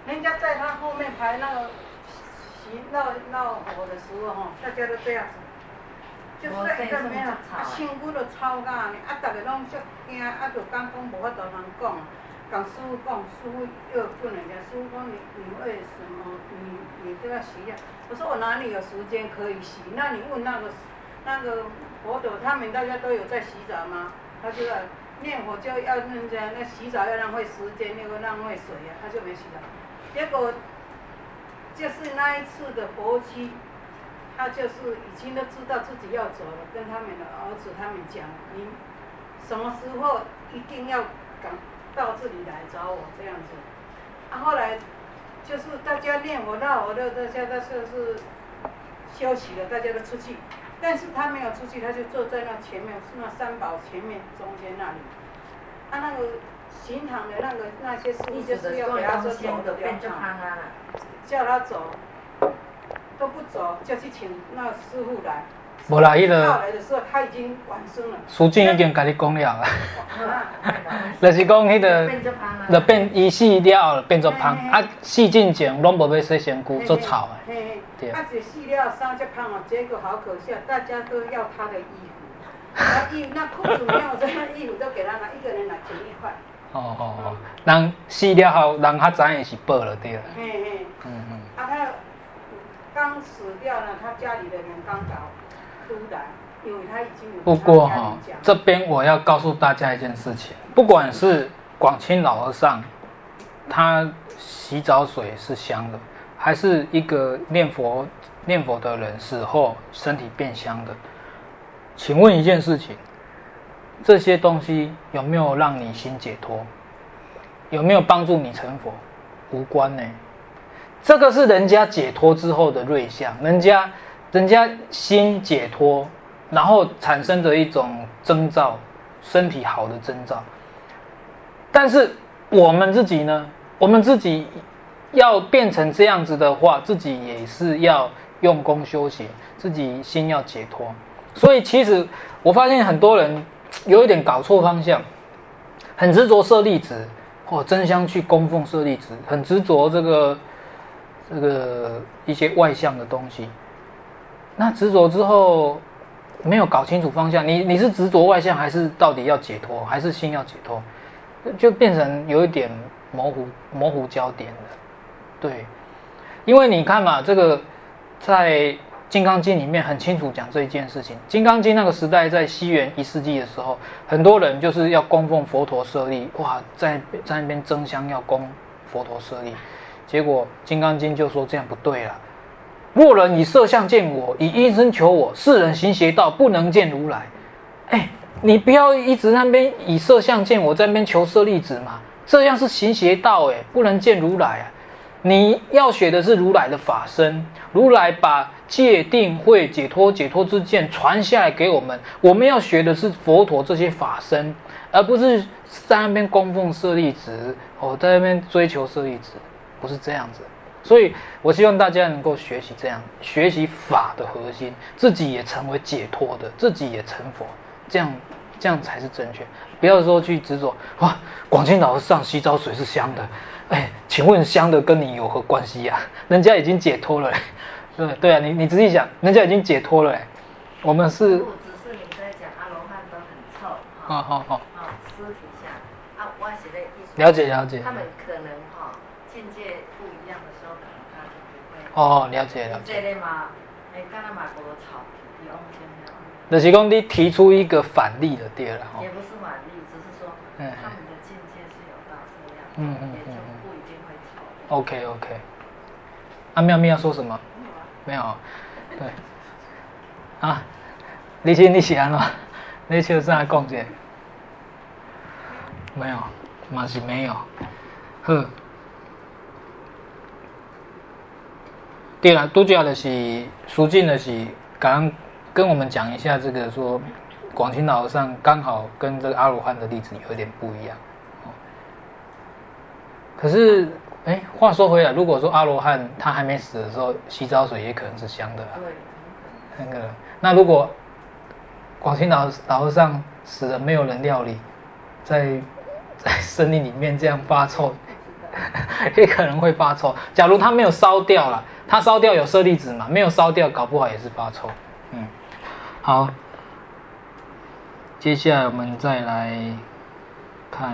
人家在他后面排那个闹火的时候大家都这样子。就是一个咩啊，唱歌都吵甲呢，大家拢足惊，就讲无法度通讲，跟师傅讲，师傅又问人家，师傅讲你为什么你这个洗呀？我说我哪里有时间可以洗？那你问那个佛陀，他们大家都有在洗澡吗？他就要念佛就要那洗澡要浪费时间，又浪费水啊，他就没洗澡。结果就是那一次的佛期。他就是已经都知道自己要走了，跟他们的儿子他们讲，你什么时候一定要赶到这里来找我这样子。后来就是大家念佛闹佛的，大家就是休息了，大家都出去，但是他没有出去，他就坐在那前面，是那三宝前面中间那里。那个行堂的那些师傅就是要给他说走的，叫他走。都不走，就去请那师傅来。 无啦，迄个。 到来的时候，他已经晚生了。 苏静已经甲你讲了啦。就是讲迄个，就变伊死了后变作芳，死之前拢无要洗身躯，做臭的。 对。就死了伤就芳哦，结果好可笑，大家都要他的衣服，那裤子没有，这衣服都给他拿，一个人拿钱1块。 人死了后，人较知影是报了对啦。 他。刚死掉了，他家里的人刚都来，因为他已经有。 不过这边我要告诉大家一件事情，不管是广清老和尚，他洗澡水是香的，还是一个念佛的人死后身体变香的，请问一件事情，这些东西有没有让你心解脱？有没有帮助你成佛？无关呢。这个是人家解脱之后的瑞相，人家心解脱，然后产生的一种征兆，身体好的征兆。但是我们自己呢？我们自己要变成这样子的话，自己也是要用功修行，自己心要解脱。所以其实我发现很多人有一点搞错方向，很执着舍利子，争相去供奉舍利子，很执着这个一些外向的东西，那执着之后没有搞清楚方向，你是执着外向，还是到底要解脱，还是心要解脱，就变成有一点模糊焦点了。对，因为你看嘛，这个在《金刚经》里面很清楚讲这一件事情。《金刚经》那个时代在西元1世纪的时候，很多人就是要供奉佛陀舍利，在那边争相要供佛陀舍利。结果《金刚经》就说这样不对了，若人以色相见我，以音声求我，是人行邪道，不能见如来。你不要一直那边以色相见我，在那边求舍利子嘛，这样是行邪道，不能见如来啊。你要学的是如来的法身，如来把戒定慧解脱之见传下来给我们，我们要学的是佛陀这些法身，而不是在那边供奉舍利子，在那边追求舍利子。不是这样子，所以我希望大家能够学习这样，学习法的核心，自己也成为解脱的，自己也成佛，这样才是正确。不要说去执着，广清老和尚洗澡水是香的，请问香的跟你有何关系呀？人家已经解脱了，对啊，你仔细想，人家已经解脱了，我们是。 只是你在讲阿罗汉都很臭，尸体下我是在了解。 他们可能境界不一样的时候，可能他就不会。 了解。 这个嘛，刚刚嘛无吵，比往前了。 就是讲你提出一个反例的对了也不是反例，只是说他们的境界是有到这样，也就不一定会吵。 OK。妙妙说什么？没有。对。你是安怎？你笑啥讲者？没有，嘛是没有。好。对啦，拄则就是苏静就是刚跟我们讲一下这个说广清老和尚刚好跟这个阿罗汉的例子有点不一样。可是话说回来，如果说阿罗汉他还没死的时候洗澡水也可能是香的啦。对。那如果广清老和尚死了没有人料理，在森林里面这样发臭， 也可能会发臭。假如它没有烧掉了，它烧掉有舍利子嘛，没有烧掉，搞不好也是发臭。好，接下来我们再来看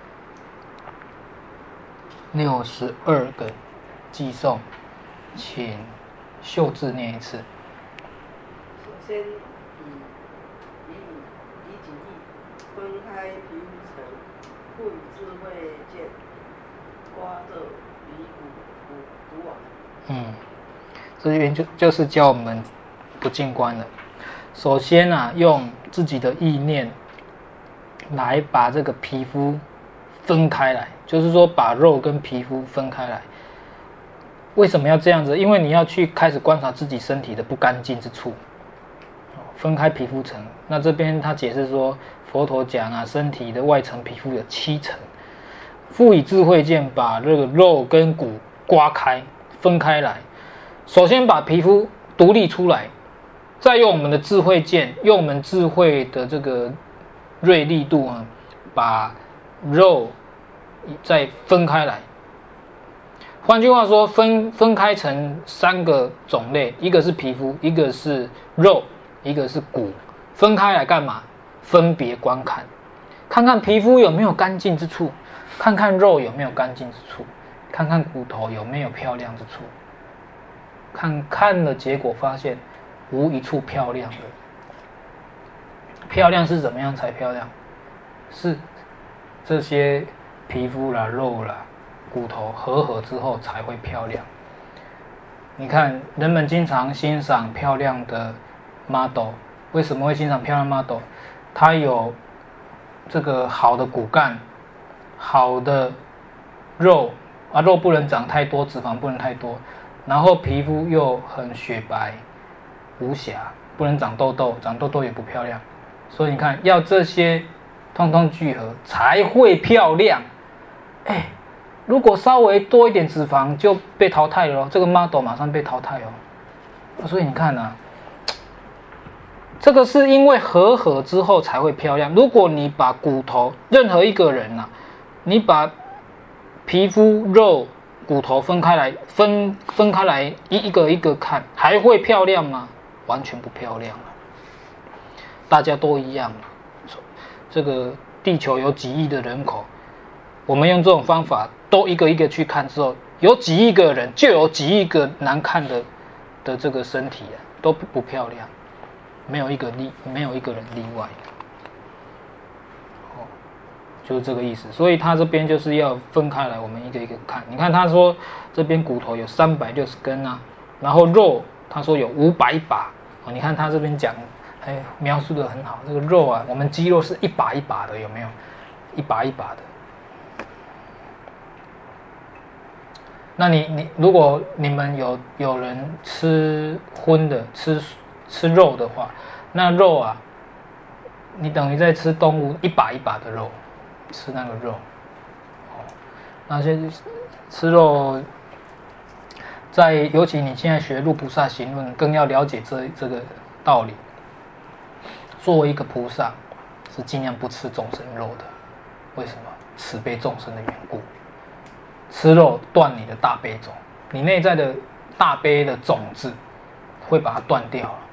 62个寄送，请秀智念一次。 首先以己意分开皮肤层，赋予智慧剑，刮热离骨毒这边就是教我们不净观了。首先啊，用自己的意念来把这个皮肤分开来，就是说把肉跟皮肤分开来。为什么要这样子？因为你要去开始观察自己身体的不干净之处，分开皮肤层。那这边他解释说，佛陀讲啊，身体的外层皮肤有7层，赋以智慧剑把这个肉跟骨刮开，分开来。首先把皮肤独立出来，再用我们的智慧剑，用我们智慧的这个锐利度啊，把肉再分开来。换句话说，分开成3个种类，一个是皮肤，一个是肉，一个是骨。分开来干嘛？分别观看，看看皮肤有没有干净之处，看看肉有没有干净之处，看看骨头有没有漂亮之处。看了结果发现无一处漂亮的。漂亮是怎么样才漂亮？是这些皮肤啦、肉啦、骨头合之后才会漂亮。你看，人们经常欣赏漂亮的 model， 为什么会欣赏漂亮 model？ 它有这个好的骨干，好的肉啊，肉不能长太多，脂肪不能太多，然后皮肤又很雪白无瑕，不能长痘痘，长痘痘也不漂亮。所以你看，要这些通通聚合才会漂亮。如果稍微多一点脂肪就被淘汰了，这个 model 马上被淘汰哦。所以你看啊，这个是因为合之后才会漂亮。如果你把骨头，任何一个人啊，你把皮肤、肉、骨头分开来，分开来一个一个看，还会漂亮吗？完全不漂亮了。大家都一样，这个地球有几亿的人口，我们用这种方法都一个一个去看之后，有几亿个人就有几亿个难看的这个身体都不漂亮，没有一个人例外。就是这个意思。所以他这边就是要分开来，我们一个一个看。你看他说这边骨头有360根啊，然后肉他说有500把。你看他这边讲，描述的很好。这个肉啊，我们肌肉是一把一把的，有没有？一把一把的。那你如果你们有人吃荤的，吃肉的话，那肉啊，你等于在吃动物一把一把的肉，吃那个肉。那些吃肉，尤其你现在学入菩萨行论，更要了解这个道理。作为一个菩萨，是尽量不吃众生肉的。为什么？慈悲众生的缘故。吃肉断你的大悲种，你内在的大悲的种子会把它断掉了。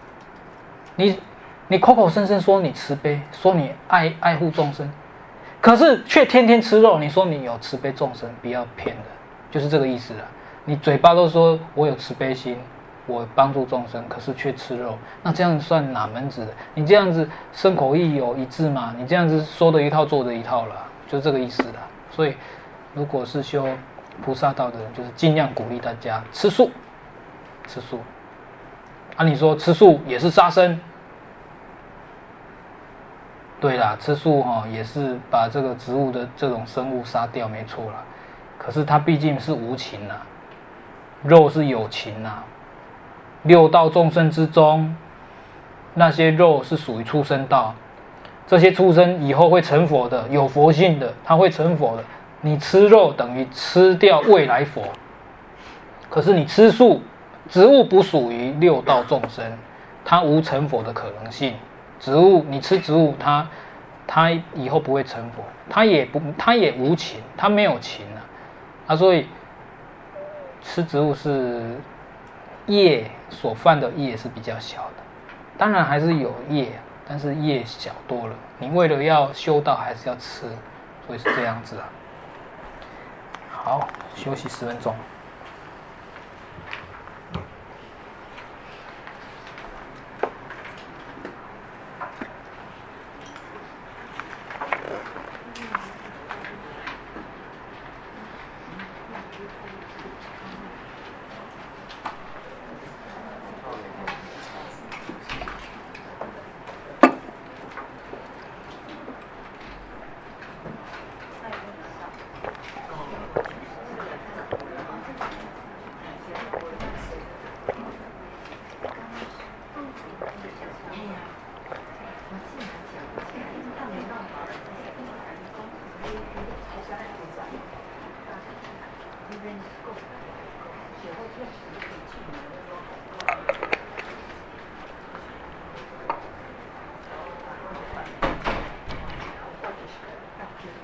你口口声声说你慈悲，说你爱护众生，可是却天天吃肉，你说你有慈悲众生，不要骗人，就是这个意思了。你嘴巴都说我有慈悲心，我帮助众生，可是却吃肉，那这样算哪门子的？你这样子身口意有一致吗？你这样子说的一套做的一套了，就这个意思了。所以如果是修菩萨道的人，就是尽量鼓励大家吃素。你说吃素也是杀生？对啦，吃素也是把这个植物的这种生物杀掉，没错啦。可是它毕竟是无情啦，肉是有情啦。六道众生之中，那些肉是属于畜生道，这些畜生以后会成佛的，有佛性的，他会成佛的。你吃肉等于吃掉未来佛，可是你吃素，植物不属于六道众生，它无成佛的可能性。植物你吃植物，它以后不会成佛，它也无情，它没有情啊。 所以吃植物是业所犯的业是比较小的，当然还是有业，但是业小多了。你为了要修道，还是要吃，所以是这样子啊。好，休息10分钟。